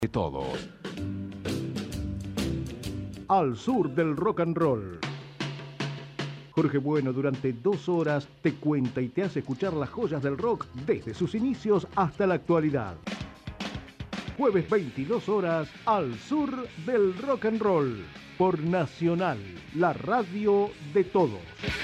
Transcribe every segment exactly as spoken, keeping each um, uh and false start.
De todos. Al sur del rock and roll. Jorge Bueno durante dos horas te cuenta y te hace escuchar las joyas del rock desde sus inicios hasta la actualidad. Jueves veintidós horas, Al sur del rock and roll. Por Nacional, la radio de todos.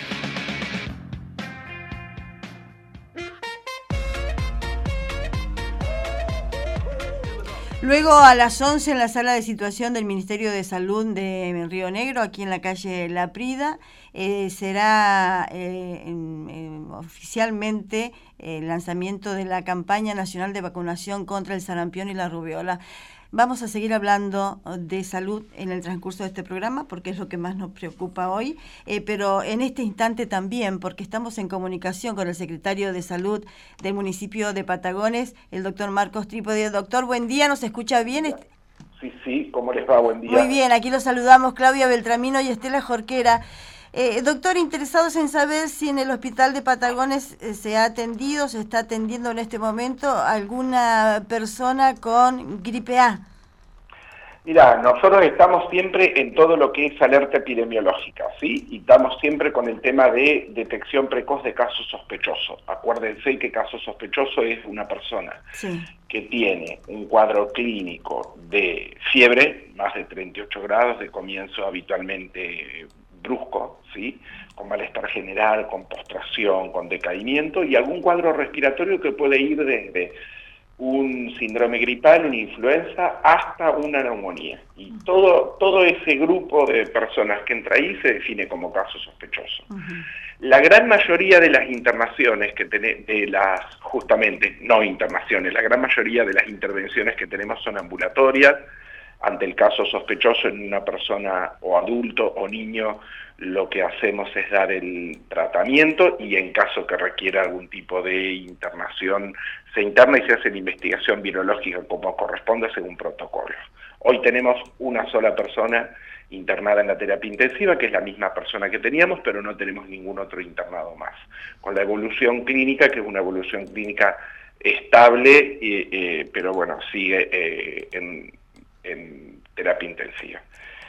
Luego a las once en la sala de situación del Ministerio de Salud de Río Negro, aquí en la calle La Prida, eh, será eh, en, en, oficialmente el lanzamiento de la campaña nacional de vacunación contra el sarampión y la rubiola. Vamos a seguir hablando de salud en el transcurso de este programa porque es lo que más nos preocupa hoy, eh, pero en este instante también porque estamos en comunicación con el secretario de Salud del municipio de Patagones, el doctor Marcos Trípode. Doctor, buen día, ¿nos escucha bien? Sí, sí, ¿cómo les va? Buen día. Muy bien, aquí los saludamos Claudia Beltramino y Estela Jorquera. Eh, doctor, interesados en saber si en el hospital de Patagones eh, se ha atendido, se está atendiendo en este momento alguna persona con gripe A. Mira, nosotros estamos siempre en todo lo que es alerta epidemiológica, ¿sí? Y estamos siempre con el tema de detección precoz de casos sospechosos. Acuérdense que caso sospechoso es una persona sí. que tiene un cuadro clínico de fiebre, más de treinta y ocho grados, de comienzo habitualmente brusco, ¿sí? Con malestar general, con postración, con decaimiento y algún cuadro respiratorio que puede ir desde un síndrome gripal, una influenza, hasta una neumonía. Y todo, todo ese grupo de personas que entra ahí se define como caso sospechoso. Uh-huh. La gran mayoría de las internaciones que tenemos, de las, justamente, no internaciones, la gran mayoría de las intervenciones que tenemos son ambulatorias. Ante el caso sospechoso en una persona o adulto o niño, lo que hacemos es dar el tratamiento y en caso que requiera algún tipo de internación, se interna y se hace la investigación virológica como corresponde según protocolo. Hoy tenemos una sola persona internada en la terapia intensiva, que es la misma persona que teníamos, pero no tenemos ningún otro internado más. Con la evolución clínica, que es una evolución clínica estable, eh, eh, pero bueno, sigue eh, en... en terapia intensiva.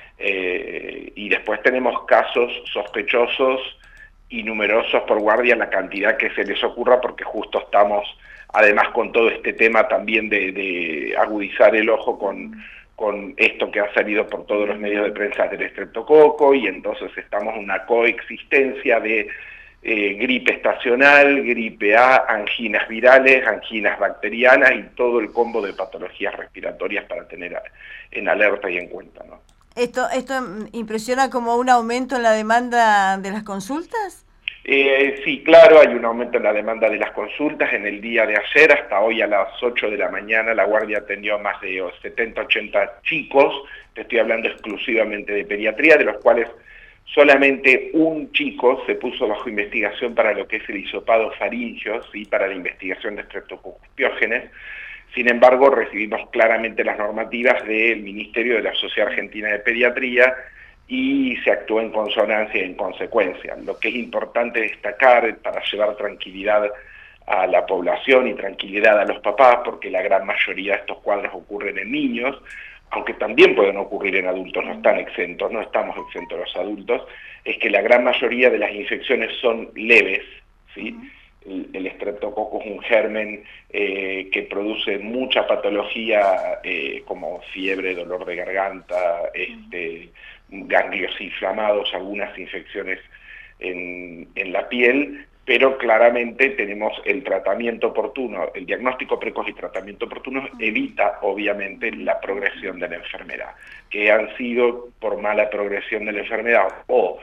Eh, y después tenemos casos sospechosos y numerosos por guardia, la cantidad que se les ocurra, porque justo estamos, además con todo este tema también de, de agudizar el ojo con, con esto que ha salido por todos los medios de prensa del estreptococo, y entonces estamos en una coexistencia de Eh, gripe estacional, gripe A, anginas virales, anginas bacterianas y todo el combo de patologías respiratorias para tener a, en alerta y en cuenta, ¿no? ¿Esto, esto impresiona como un aumento en la demanda de las consultas? Eh, sí, claro, hay un aumento en la demanda de las consultas. En el día de ayer, hasta hoy a las ocho de la mañana, la guardia atendió a más de setenta, ochenta chicos, te estoy hablando exclusivamente de pediatría, de los cuales solamente un chico se puso bajo investigación para lo que es el hisopado faríngeo, ¿sí? Para la investigación de Streptococcus pyogenes. Sin embargo, recibimos claramente las normativas del Ministerio de la Sociedad Argentina de Pediatría y se actuó en consonancia y en consecuencia. Lo que es importante destacar para llevar tranquilidad a la población y tranquilidad a los papás, porque la gran mayoría de estos cuadros ocurren en niños, aunque también pueden ocurrir en adultos, no están exentos, no estamos exentos los adultos, es que la gran mayoría de las infecciones son leves, ¿sí? El, el estreptococo es un germen eh, que produce mucha patología, eh, como fiebre, dolor de garganta, este, ganglios inflamados, algunas infecciones en, en la piel, pero claramente tenemos el tratamiento oportuno, el diagnóstico precoz y tratamiento oportuno evita obviamente la progresión de la enfermedad, que han sido por mala progresión de la enfermedad o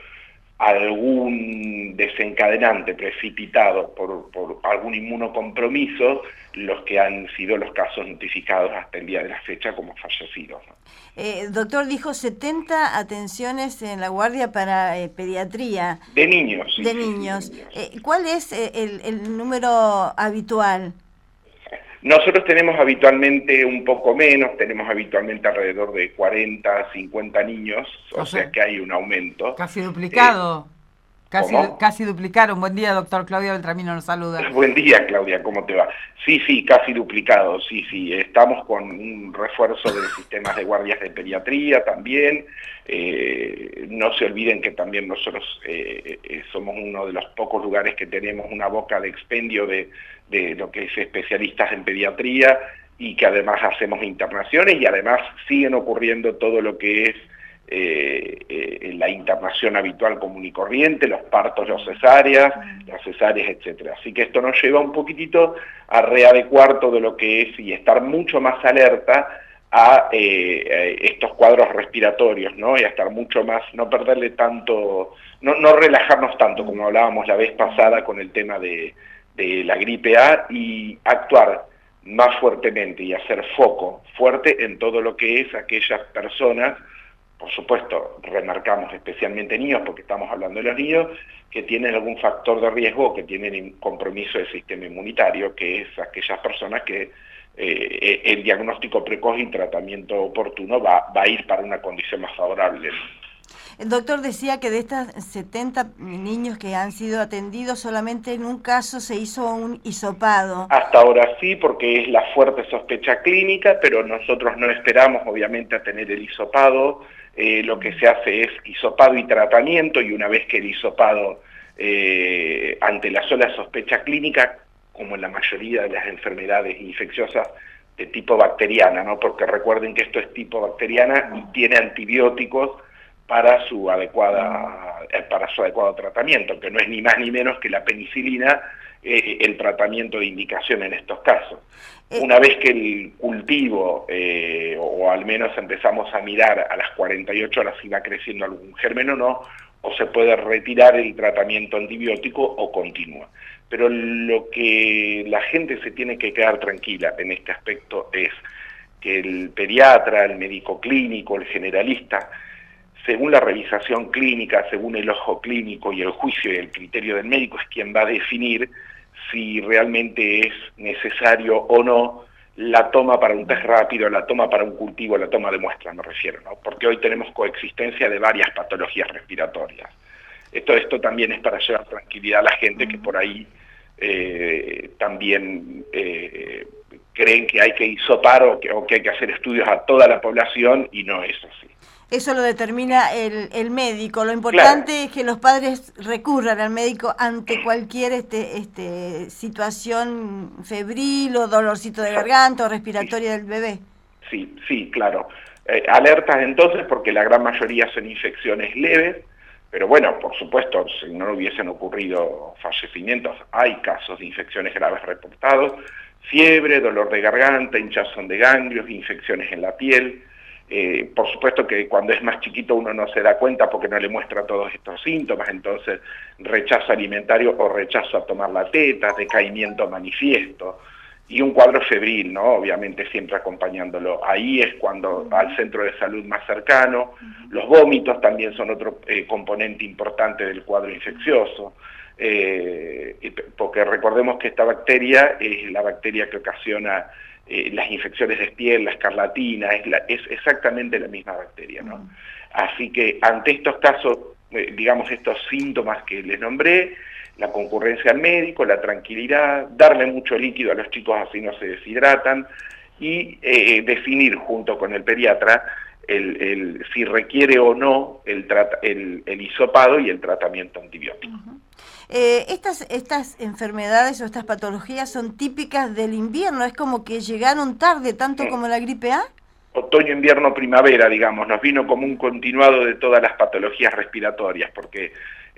algún desencadenante precipitado por, por algún inmunocompromiso, los que han sido los casos notificados hasta el día de la fecha como fallecidos, ¿no? Eh, doctor, dijo setenta atenciones en la guardia para eh, pediatría. De niños, sí. De sí, niños. Sí, de niños. Eh, ¿Cuál es eh, el, el número habitual? Nosotros tenemos habitualmente un poco menos, tenemos habitualmente alrededor de cuarenta, cincuenta niños, o, o sea, sea que hay un aumento. Casi duplicado. Eh, Casi, casi duplicaron. Buen día, doctor. Claudia Beltramino nos saluda. Buen día, Claudia, ¿cómo te va? Sí, sí, casi duplicado, sí, sí. Estamos con un refuerzo de sistemas de guardias de pediatría también. Eh, no se olviden que también nosotros eh, eh, somos uno de los pocos lugares que tenemos una boca de expendio de, de lo que es especialistas en pediatría y que además hacemos internaciones y además siguen ocurriendo todo lo que es Eh, eh, la internación habitual común y corriente, los partos, las cesáreas, las cesáreas, etcétera. Así que esto nos lleva un poquitito a readecuar todo lo que es y estar mucho más alerta a eh, estos cuadros respiratorios, ¿no? Y a estar mucho más, no perderle tanto, no, no relajarnos tanto como hablábamos la vez pasada con el tema de, de la gripe A y actuar más fuertemente y hacer foco fuerte en todo lo que es aquellas personas. Por supuesto, remarcamos especialmente niños, porque estamos hablando de los niños, que tienen algún factor de riesgo, que tienen compromiso del sistema inmunitario, que es aquellas personas que eh, el diagnóstico precoz y tratamiento oportuno va, va a ir para una condición más favorable. El doctor decía que de estas setenta niños que han sido atendidos, solamente en un caso se hizo un hisopado. Hasta ahora sí, porque es la fuerte sospecha clínica, pero nosotros no esperamos obviamente a tener el hisopado. Eh, lo que se hace es hisopado y tratamiento, y una vez que el hisopado, eh, ante la sola sospecha clínica, como en la mayoría de las enfermedades infecciosas de tipo bacteriana, ¿no? Porque recuerden que esto es tipo bacteriana y tiene antibióticos para su adecuada para su adecuado tratamiento, que no es ni más ni menos que la penicilina, eh, el tratamiento de indicación en estos casos. Una vez que el cultivo, eh, o al menos empezamos a mirar a las cuarenta y ocho horas si va creciendo algún germen o no, o se puede retirar el tratamiento antibiótico o continúa. Pero lo que la gente se tiene que quedar tranquila en este aspecto es que el pediatra, el médico clínico, el generalista, según la revisación clínica, según el ojo clínico y el juicio y el criterio del médico, es quien va a definir si realmente es necesario o no la toma para un test rápido, la toma para un cultivo, la toma de muestra, me refiero, ¿no? Porque hoy tenemos coexistencia de varias patologías respiratorias. Esto, esto también es para llevar tranquilidad a la gente que por ahí eh, también eh, creen que hay que hisopar o que, o que hay que hacer estudios a toda la población, y no es así. Eso lo determina el, el médico. Lo importante Claro. es que los padres recurran al médico ante cualquier este, este, situación febril o dolorcito de garganta o respiratoria del bebé. Sí, sí, claro. Eh, alertas entonces, porque la gran mayoría son infecciones leves, pero bueno, por supuesto, si no hubiesen ocurrido fallecimientos, hay casos de infecciones graves reportados, fiebre, dolor de garganta, hinchazón de ganglios, infecciones en la piel. Eh, por supuesto que cuando es más chiquito uno no se da cuenta porque no le muestra todos estos síntomas, entonces rechazo alimentario o rechazo a tomar la teta, decaimiento manifiesto y un cuadro febril, ¿no? Obviamente siempre acompañándolo. Ahí es cuando al centro de salud más cercano. Los vómitos también son otro eh, componente importante del cuadro infeccioso, eh, porque recordemos que esta bacteria es la bacteria que ocasiona Eh, las infecciones de piel, la escarlatina, es, la, es exactamente la misma bacteria, ¿no? Mm. Así que ante estos casos, eh, digamos estos síntomas que les nombré, la concurrencia al médico, la tranquilidad, darle mucho líquido a los chicos así no se deshidratan, y eh, definir junto con el pediatra el, el, si requiere o no el, trata, el, el hisopado y el tratamiento antibiótico. Uh-huh. Eh, estas, estas enfermedades o estas patologías son típicas del invierno, es como que llegaron tarde, tanto sí. como la gripe A. Otoño, invierno, primavera, digamos, nos vino como un continuado de todas las patologías respiratorias, porque,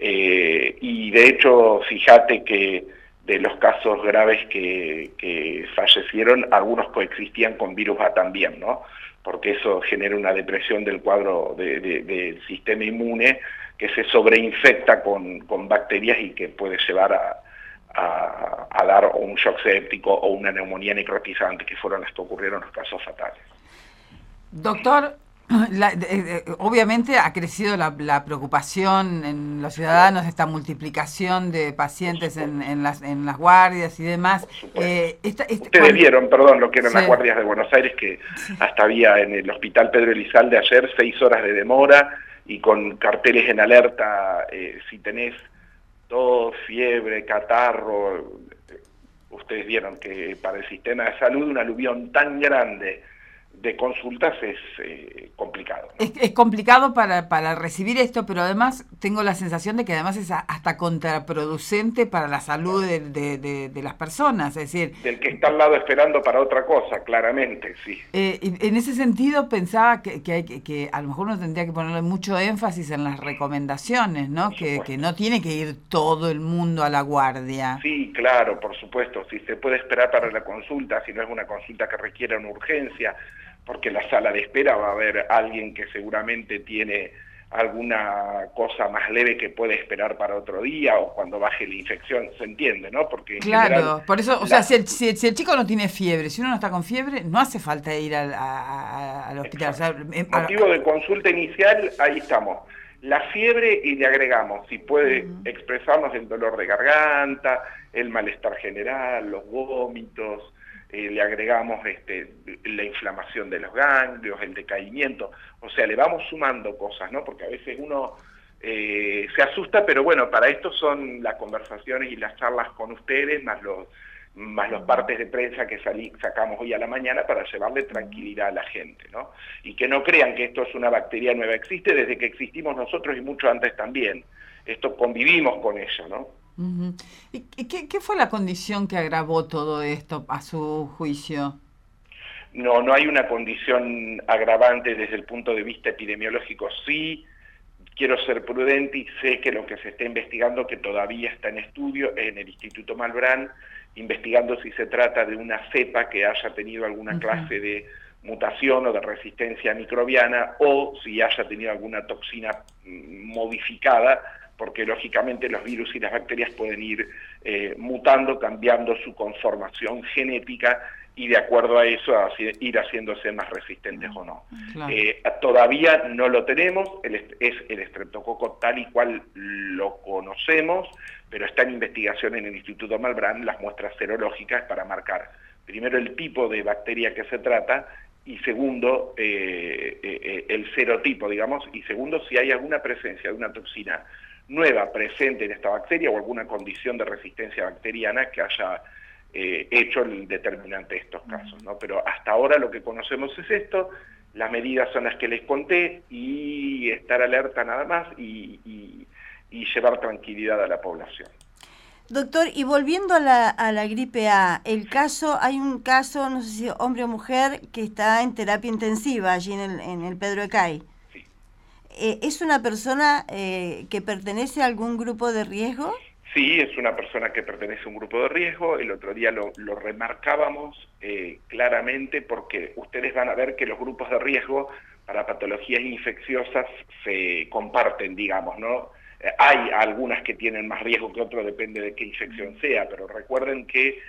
eh, y de hecho, fíjate que de los casos graves que, que fallecieron, algunos coexistían con virus A también, ¿no? Porque eso genera una depresión del cuadro de, de, del sistema inmune, que se sobreinfecta con, con bacterias y que puede llevar a, a, a dar un shock séptico o una neumonía necrotizante, que fueron las que ocurrieron los casos fatales. Doctor, la, eh, obviamente ha crecido la, la preocupación en los ciudadanos, esta multiplicación de pacientes en, en, las, en las guardias y demás. Eh, esta, esta, Ustedes cuando... vieron, perdón, lo que eran sí. las guardias de Buenos Aires, que sí. hasta había en el Hospital Pedro Elizalde de ayer seis horas de demora, y con carteles en alerta, eh, si tenés tos, fiebre, catarro. Ustedes vieron que para el sistema de salud un aluvión tan grande de consultas es eh, complicado, ¿no? Es, es complicado para, para recibir esto, pero además tengo la sensación de que además es hasta contraproducente para la salud de, de, de, de las personas, es decir... Del que está al lado esperando para otra cosa, claramente, sí. Eh, en ese sentido pensaba que, que, hay, que, que a lo mejor uno tendría que ponerle mucho énfasis en las recomendaciones, ¿no? Que, que no tiene que ir todo el mundo a la guardia. Sí, claro, por supuesto, si se puede esperar para la consulta, si no es una consulta que requiera una urgencia, porque en la sala de espera va a haber alguien que seguramente tiene alguna cosa más leve que puede esperar para otro día o cuando baje la infección, se entiende, ¿no? Porque en claro, general, por eso, o la... sea, si el, si, el, si el chico no tiene fiebre, si uno no está con fiebre, no hace falta ir al, a, a, al hospital. O sea, motivo de consulta inicial, ahí estamos. La fiebre y le agregamos, si puede uh-huh. expresarnos el dolor de garganta, el malestar general, los vómitos, Eh, le agregamos este, la inflamación de los ganglios, el decaimiento, o sea, le vamos sumando cosas, ¿no? Porque a veces uno eh, se asusta, pero bueno, para esto son las conversaciones y las charlas con ustedes, más los, más los partes de prensa que salí, sacamos hoy a la mañana para llevarle tranquilidad a la gente, ¿no? Y que no crean que esto es una bacteria nueva, existe desde que existimos nosotros y mucho antes también, esto convivimos con ella, ¿no? Uh-huh. ¿Y qué, qué fue la condición que agravó todo esto a su juicio? No, no hay una condición agravante desde el punto de vista epidemiológico. Sí, quiero ser prudente y sé que lo que se está investigando, que todavía está en estudio, en el Instituto Malbrán, investigando si se trata de una cepa que haya tenido alguna uh-huh. clase de mutación o de resistencia microbiana, o si haya tenido alguna toxina modificada, porque lógicamente los virus y las bacterias pueden ir eh, mutando, cambiando su conformación genética y de acuerdo a eso a ir haciéndose más resistentes o no. Claro. Eh, todavía no lo tenemos, el, es el estreptococo tal y cual lo conocemos, pero está en investigación en el Instituto Malbrán las muestras serológicas para marcar primero el tipo de bacteria que se trata y segundo eh, eh, el serotipo, digamos, y segundo si hay alguna presencia de una toxina nueva presente en esta bacteria o alguna condición de resistencia bacteriana que haya eh, hecho el determinante de estos casos, ¿no? Pero hasta ahora lo que conocemos es esto, las medidas son las que les conté y estar alerta nada más y, y, y llevar tranquilidad a la población. Doctor, y volviendo a la, a la gripe A, el caso, hay un caso, no sé si hombre o mujer, que está en terapia intensiva allí en el, en el Pedro Ecay. Eh, ¿Es una persona eh, que pertenece a algún grupo de riesgo? Sí, es una persona que pertenece a un grupo de riesgo. El otro día lo, lo remarcábamos eh, claramente porque ustedes van a ver que los grupos de riesgo para patologías infecciosas se comparten, digamos, ¿no? Eh, hay algunas que tienen más riesgo que otras, depende de qué infección sea, pero recuerden que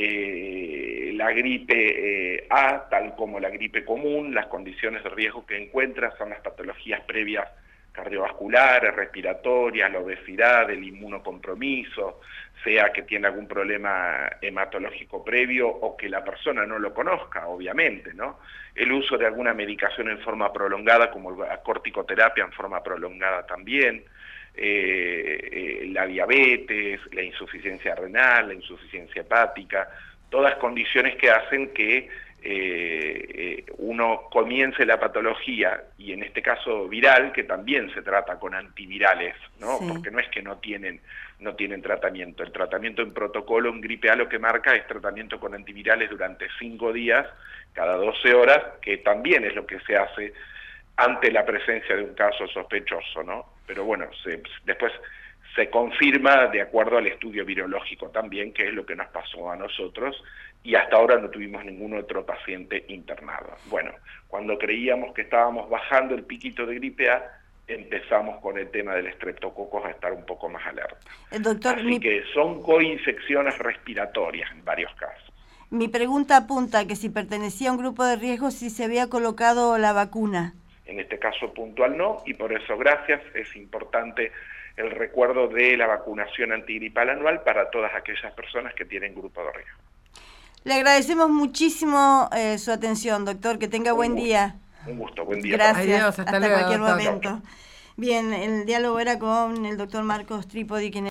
Eh, la gripe eh, A, tal como la gripe común, las condiciones de riesgo que encuentra son las patologías previas cardiovasculares, respiratorias, la obesidad, el inmunocompromiso, sea que tiene algún problema hematológico previo o que la persona no lo conozca, obviamente, ¿no? El uso de alguna medicación en forma prolongada, como la corticoterapia en forma prolongada también, Eh, eh, la diabetes, la insuficiencia renal, la insuficiencia hepática, todas condiciones que hacen que eh, eh, uno comience la patología, y en este caso viral, que también se trata con antivirales, ¿no? Sí. Porque no es que no tienen, no tienen tratamiento. El tratamiento en protocolo en gripe A lo que marca es tratamiento con antivirales durante cinco días, cada doce horas, que también es lo que se hace ante la presencia de un caso sospechoso, ¿no? Pero bueno, se, después se confirma de acuerdo al estudio virológico también, que es lo que nos pasó a nosotros, y hasta ahora no tuvimos ningún otro paciente internado. Bueno, cuando creíamos que estábamos bajando el piquito de gripe A, empezamos con el tema del estreptococos a estar un poco más alerta. El doctor, Así mi... que son coinfecciones respiratorias en varios casos. Mi pregunta apunta a que si pertenecía a un grupo de riesgo, si se había colocado la vacuna. En este caso puntual no, y por eso gracias, es importante el recuerdo de la vacunación antigripal anual para todas aquellas personas que tienen grupo de riesgo. Le agradecemos muchísimo eh, su atención, doctor, que tenga un buen gusto, día. Un gusto, buen día. Gracias, Adiós, hasta, hasta luego, cualquier doctor. momento. Bien, el diálogo era con el doctor Marcos Trípodi, quien